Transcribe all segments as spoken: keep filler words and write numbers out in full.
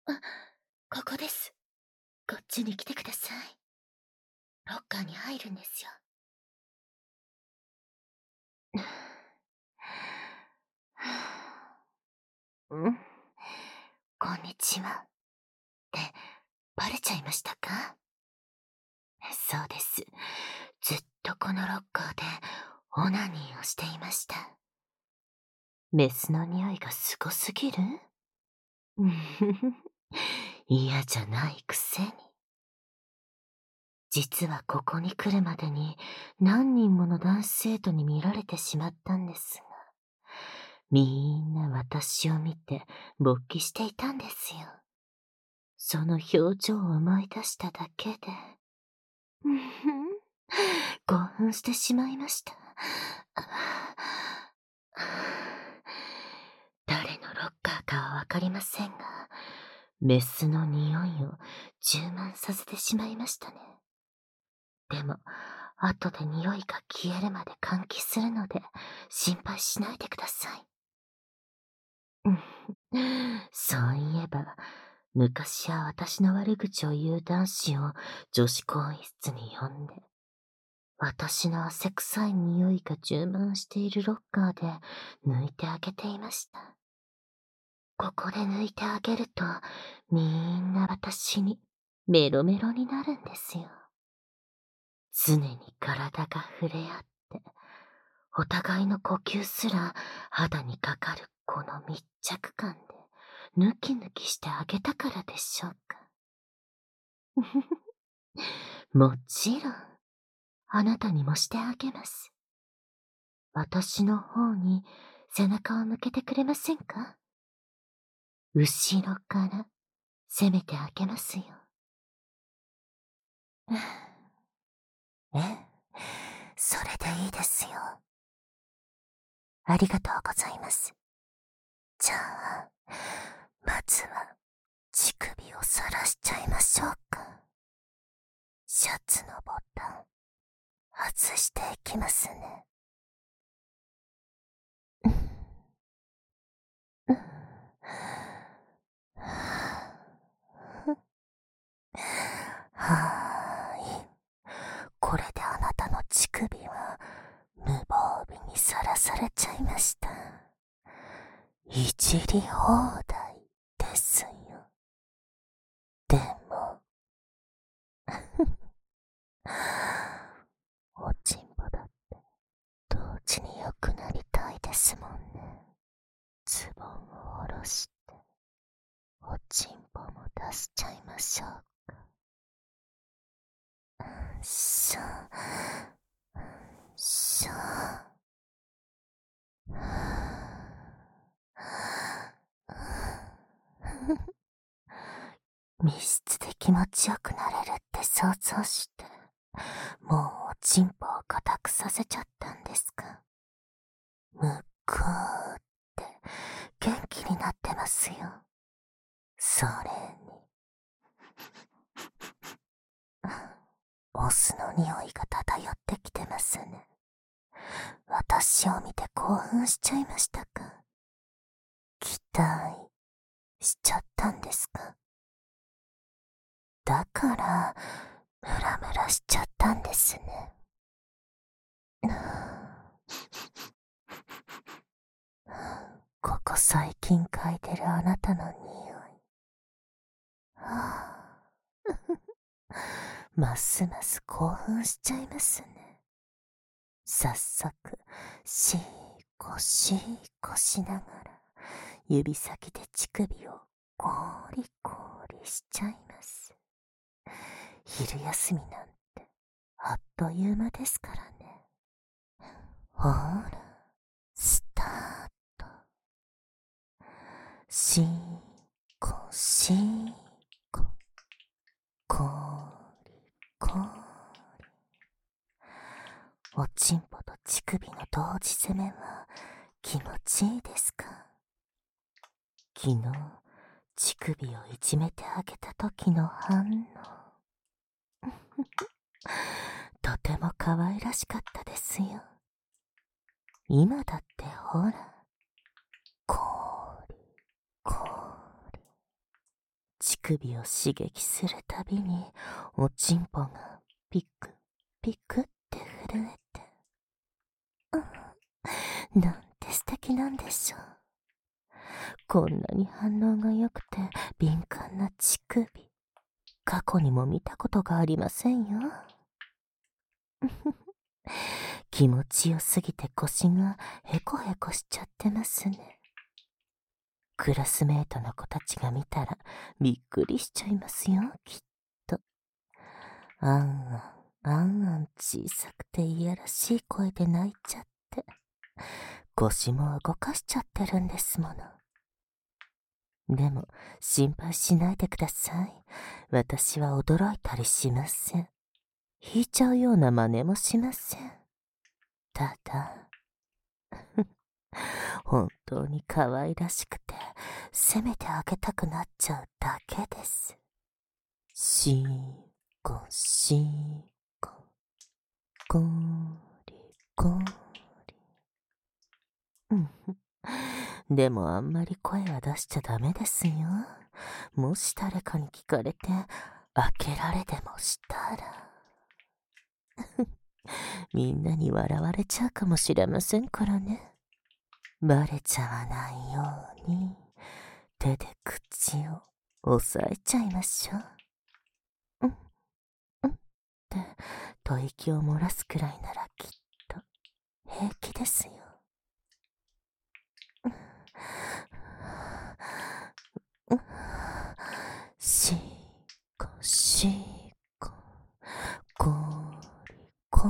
あ、ここです。こっちに来てください。ロッカーに入るんですよ。うん。こんにちは。って、バレちゃいましたか？そうです。ずっとこのロッカーでオナニーをしていました。メスの匂いがすごすぎる？うんふふ。嫌じゃないくせに。実はここに来るまでに何人もの男子生徒に見られてしまったんですが、みんな私を見て勃起していたんですよ。その表情を思い出しただけで、うんふん、興奮してしまいました。誰のロッカーかはわかりませんが、メスの匂いを充満させてしまいましたね。でも、後で匂いが消えるまで換気するので、心配しないでください。うん、そういえば、昔は私の悪口を言う男子を女子更衣室に呼んで、私の汗臭い匂いが充満しているロッカーで抜いてあげていました。ここで抜いてあげると、みんな私にメロメロになるんですよ。常に体が触れ合って、お互いの呼吸すら肌にかかるこの密着感で、ヌキヌキしてあげたからでしょうか。もちろん、あなたにもしてあげます。私の方に背中を向けてくれませんか？後ろから攻めてあげますよ。ええ、それでいいですよ。ありがとうございます。じゃあ、まずは乳首を晒しちゃいましょうか。シャツのボタン、外していきますね。はーい。これであなたの乳首は無防備にさらされちゃいました。いじり放題ですよ。でも、おちんぽだって同時に良くなりたいですもんね。ズボンを下ろして、おちんぽも出しちゃいましょうか。しょ、しょ。密室で気持ちよくなれるって想像して、もうおちんぽを固くさせちゃったんですか。むくーって元気になってますよ。それに、オスの匂いが漂ってきてますね。私を見て興奮しちゃいましたか。期待しちゃったんですか。だから、ムラムラしちゃったんですね。ここ最近嗅いでるあなたの匂い。はあ、ますます興奮しちゃいますね。早速、シーコシーコしながら、指先で乳首をコリコリしちゃいます。昼休みなんて、あっという間ですからね。ほら、スタート。シーコシーコ、コリコリ。おちんぽと乳首の同時攻めは気持ちいいですか。昨日、乳首をいじめてあげた時の反応。とても可愛らしかったですよ。今だってほら、こーり、こーり。 首を刺激するたびにおちんぽがピクピクって震えて、うん、なんて素敵なんでしょう。こんなに反応が良くて敏感な乳首、過去にも見たことがありませんよ。気持ちよすぎて腰がヘコヘコしちゃってますね。クラスメートの子たちが見たらびっくりしちゃいますよ、きっと。あんあん、あんあん小さくていやらしい声で泣いちゃって、腰も動かしちゃってるんですもの。でも心配しないでください。私は驚いたりしません。引いちゃうような真似もしません。ただ本当に可愛らしくてせめてあげたくなっちゃうだけです。しーこしーこ、こりこり。うんでもあんまり声は出しちゃダメですよ。もし誰かに聞かれて開けられでもしたらみんなに笑われちゃうかもしれませんからね。バレちゃわないように手で口を押さえちゃいましょう。うんうんって吐息を漏らすくらいならきっと平気ですよ。しーこしーこ、こりこ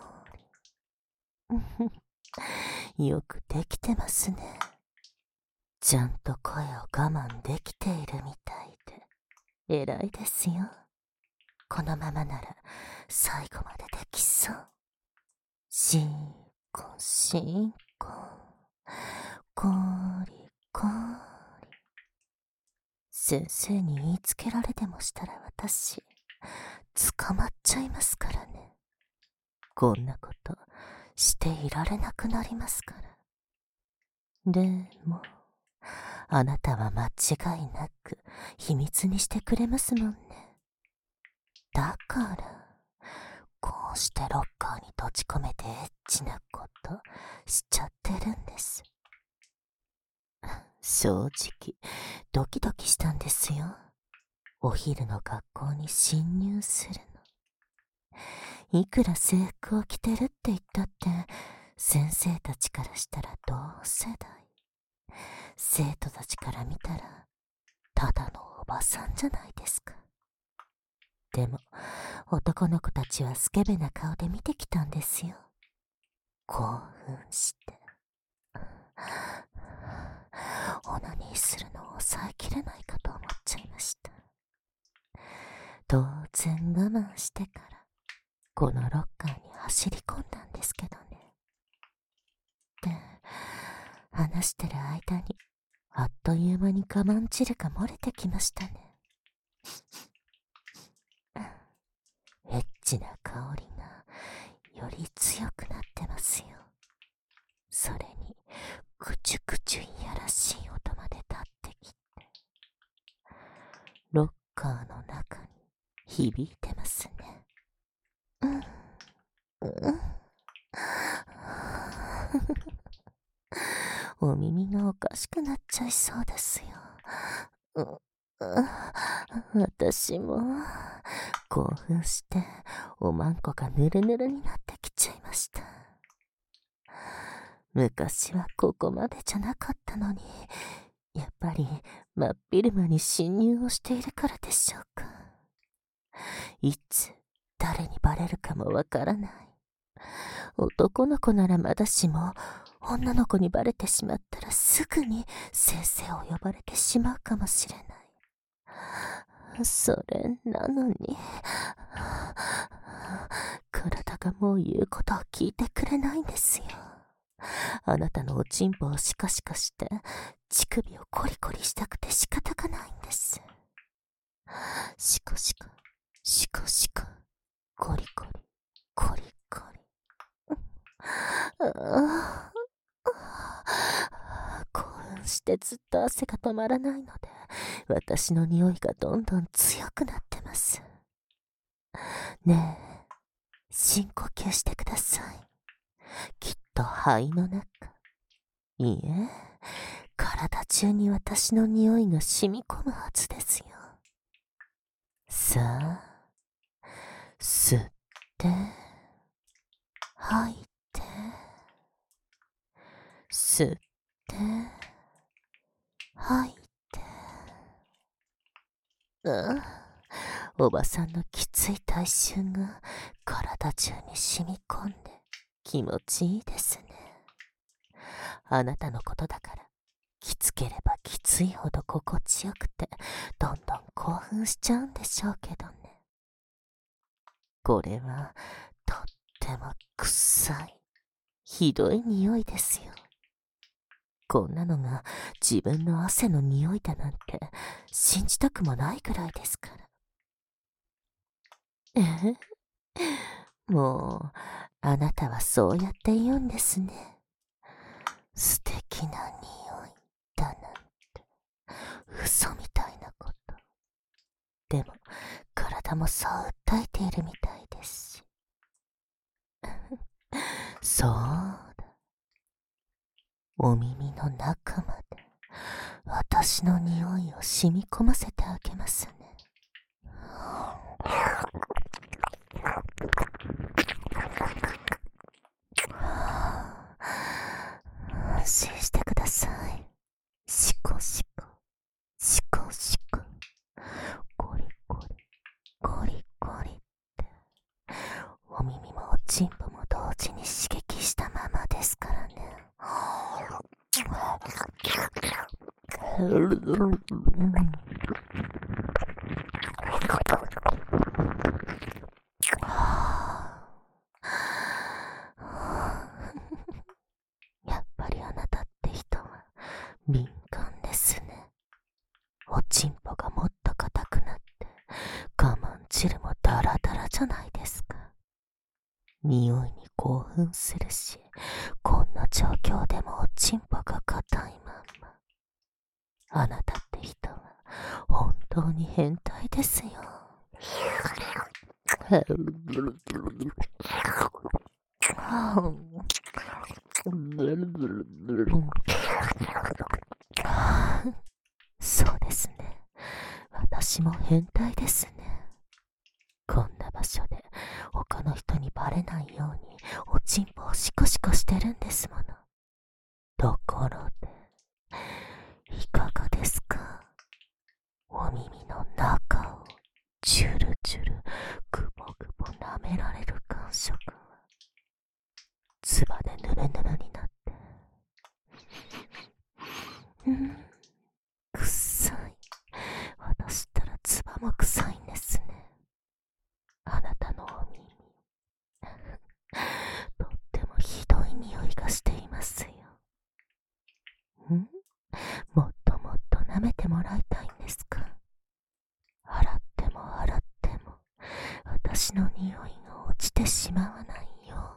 り。よくできてますね。ちゃんと声を我慢できているみたいで偉いですよ。このままなら最後までできそう。しーこしーこ、こりこり。先生に言いつけられでもしたら私捕まっちゃいますからね。こんなことしていられなくなりますから。でもあなたは間違いなく秘密にしてくれますもんね。だからこうしてロッカーに閉じ込めてエッチなことしちゃってるんです。正直ドキドキしたんですよ。お昼の学校に侵入するの。いくら制服を着てるって言ったって先生たちからしたら同世代、生徒たちから見たらただのおばさんじゃないですか。でも男の子たちはスケベな顔で見てきたんですよ。興奮してオナニーするのを抑えきれないかと思っちゃいました。当然我慢してからこのロッカーに走り込んだんですけどね。で、話してる間にあっという間に我慢汁が漏れてきましたね。エッチな香りがより強くなってますよ。それにクチュクチュいやらしい音まで立ってきてロッカーの中に響いてますね。うんうんお耳がおかしくなっちゃいそうですよ。うう私も興奮しておまんこがぬるぬるになってきちゃいました。昔はここまでじゃなかったのに、やっぱり真っ昼間に侵入をしているからでしょうか。いつ誰にバレるかもわからない。男の子ならまだしも女の子にバレてしまったらすぐに先生を呼ばれてしまうかもしれない。それなのに体がもう言うことを聞いてくれないんですよ。あなたのおちんぽをシカシカして乳首をコリコリしたくて仕方がないんです。シカシカシカシカコリコリコリコリ興奮してずっと汗が止まらないので私の匂いがどんどん強くなってます。ねえ、深呼吸してください。きっと肺の中、いいえ、体中に私の匂いが染み込むはずですよ。さあ、吸って、吐いて、吸って、吐いて。うん、おばさんのきつい体臭が体中に染み込んで気持ちいいですね。あなたのことだから、きつければきついほど心地よくて、どんどん興奮しちゃうんでしょうけどね。これは、とっても臭い、ひどい匂いですよ。こんなのが自分の汗の匂いだなんて信じたくもないくらいですから。えもう、あなたはそうやって言うんですね。素敵な匂いだなんて、嘘みたいなこと。でも、体もそう訴えているみたいですし。そうだ。お耳の中まで、私の匂いを染み込ませてあげますね。安心してください。シコシコ、シコシコ、ゴリゴリ、ゴリゴリって、お耳もおちんぽも同時に刺激したままですからね。やっぱりあなたって人は敏感ですね。おちんぽがもっと硬くなって我慢汁もダラダラじゃないですか。匂いに興奮するし、こんな状況でもおちんぽが硬いまんま。あなたって人は本当に変態ですよ。そうですね。私も変態ですね。こんな場所で他の人にバレないようにおちんぽをシコシコしてるんですもの。ところで、いかがですか？お耳の中をジュルジュルグボグボ舐められる感触は、唾でヌルヌルになって、うん、臭い。私ったら唾も臭いんですね。あなたのお耳、とってもひどい匂いがしていますよ。ん？もっともっと舐めてもらいたいんですか？洗っても洗っても私の匂いが落ちてしまわないよ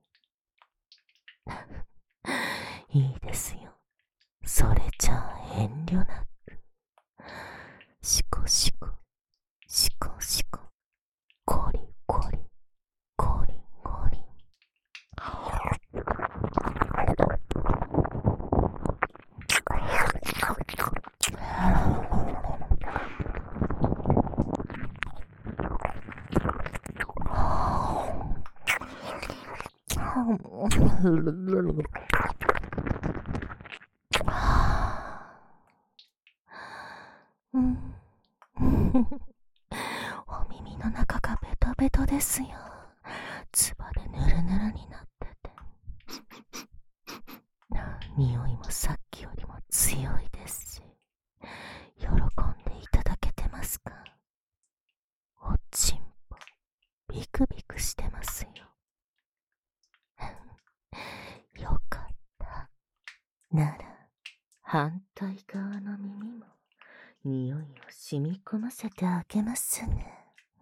うに。いいですよ。それじゃあ遠慮なく。シコシコ、シコシコ、ゴリゴリ、ゴリゴリ。うん、お耳の中がベトベトですよ。唾でヌルヌルになってて。匂いもさっきよりも強いですし、喜んでいただけてますか？おちんぽ、ビクビクしてますよ。よかった。なら、反対側の耳も、匂いを染み込ませてあげますね。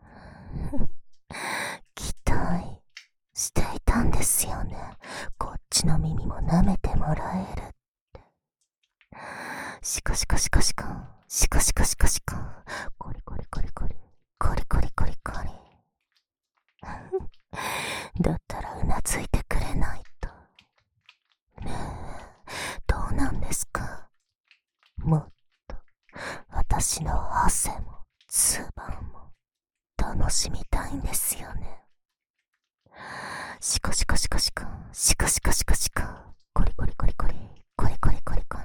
期待していたんですよね。こっちの耳も舐めてもらえるって。シコシコシコシコ、 シコシコシコシコ。コリコリコリコリ。コリコリコリコリ。だったらうなずいてくれないと。ねえ、どうなんですか？もっと私の汗も唾も楽しみたいんですよね。シコシコシコシコ、シコシコシコシコ、コリコリコリコリ、コリコリコリコリ。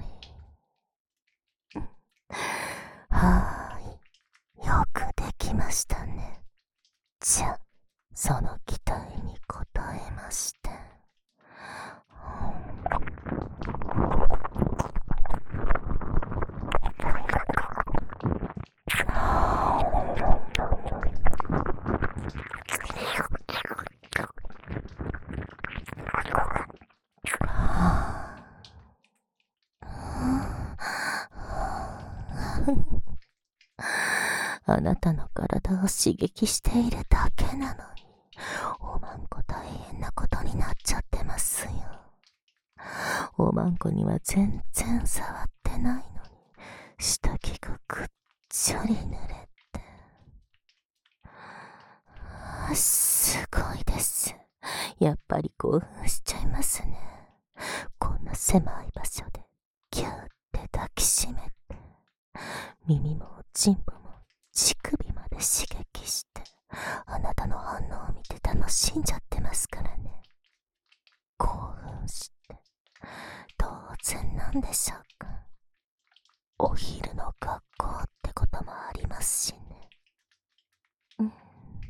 はーい、よくできましたね。じゃあ、その期待に応えまして。あなたの体を刺激しているだけなのに、おまんこ大変なことになっちゃってますよ。おまんこには全然触ってないのに、下着がぐっちょり濡れて。すごいです。やっぱり興奮しちゃいますね。こんな狭い場所でギューって抱きしめて、耳もチンポも乳首まで刺激して、あなたの反応を見て楽しんじゃってますからね。興奮して当然なんでしょうか。お昼の学校ってこともありますしね。うん。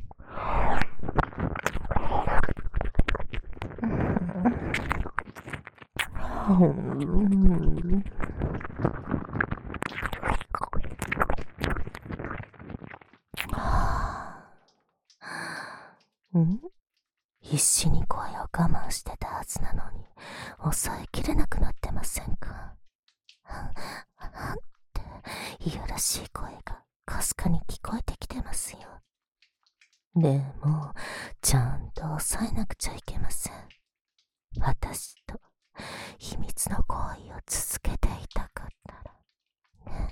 うんん？必死に声を我慢してたはずなのに、抑えきれなくなってませんか？っていやらしい声がかすかに聞こえてきてますよ。でもちゃんと抑えなくちゃいけません。私と秘密の行為を続けていたかったらね。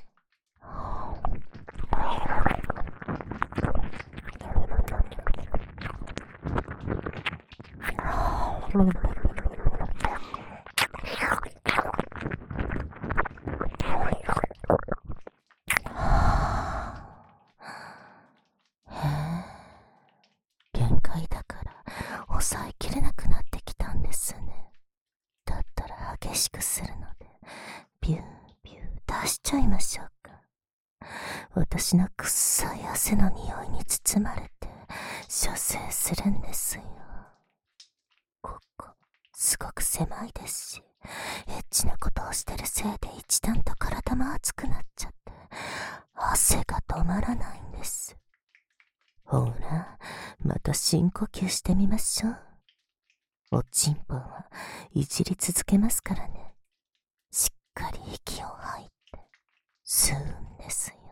限界だから抑えきれなくなってきたんですね。だったら激しくするのでビュービュー出しちゃいましょうか。私のくっさい汗の匂いに包まれて射精するんですよ。ここすごく狭いですし、エッチなことをしてるせいで一段と体も熱くなっちゃって汗が止まらないんです。ほら、また深呼吸してみましょう。おちんぽはいじり続けますからね。しっかり息を吐いて吸うんですよ。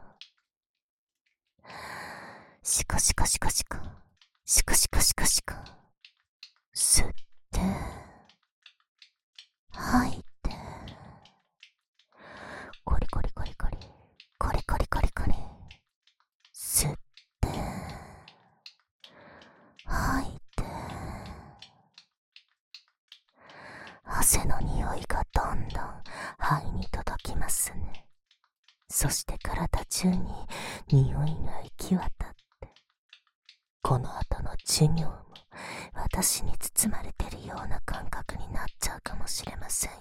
シコシコシコシコ、シコシコシコシコ、吸って吐いて、コリコリコリコリ、コリコリコリコリ、吸って吐いて、汗の匂いがどんどん肺に届きますね。そして体中に匂いが行き渡って、この後の授業も私に包まれてるような感覚になっちゃうかもしれませんよ。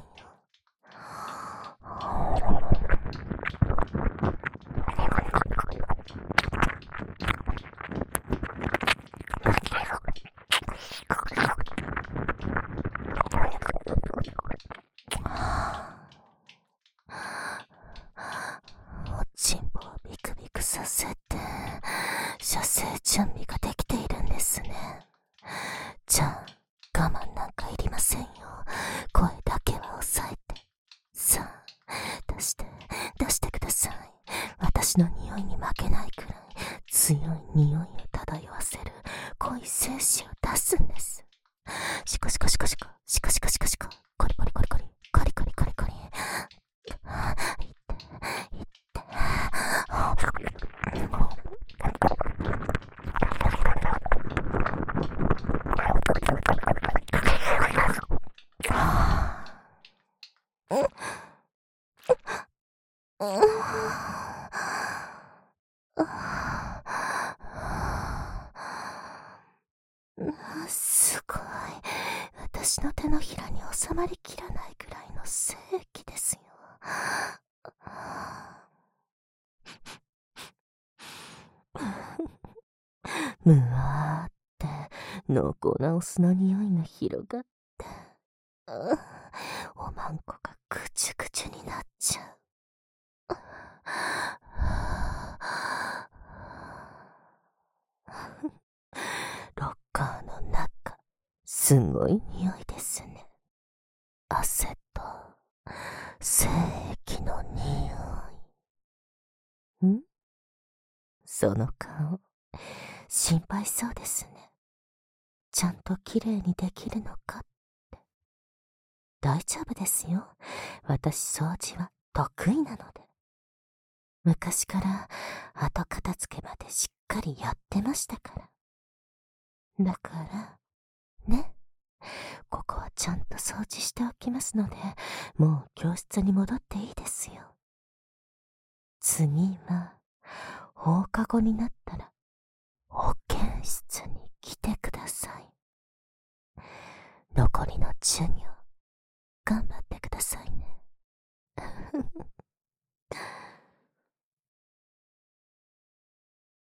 おちんぽをビクビクさせて射精準備ができているんですね。じゃあ我慢なんかいりませんよ。声だけは抑えて。さあ出して出してください。私の匂いに負けないくらい強い匂いを漂わせる濃い精子を出すんです。シコシコシコシコ、シコシコシコシコ、コリコリコリコリ、コリコリコリコリ。いっていってすごい。私の手のひらに収まりきらないぐらいの精液ですよ。むわーって濃厚なお酢の匂いが広がって、おまんこがぐちゅぐちゅになっちゃう。ロッカーの中、すごい匂いですね。汗と精液の匂い。ん？その顔、心配そうですね。ちゃんときれいにできるのかって。大丈夫ですよ。私掃除は得意なので。昔から後片付けまでしっかりやってましたから。だから、ね。ここはちゃんと掃除しておきますので、もう教室に戻っていいですよ。次は、放課後になったら、保健室に来てください。残りの授業、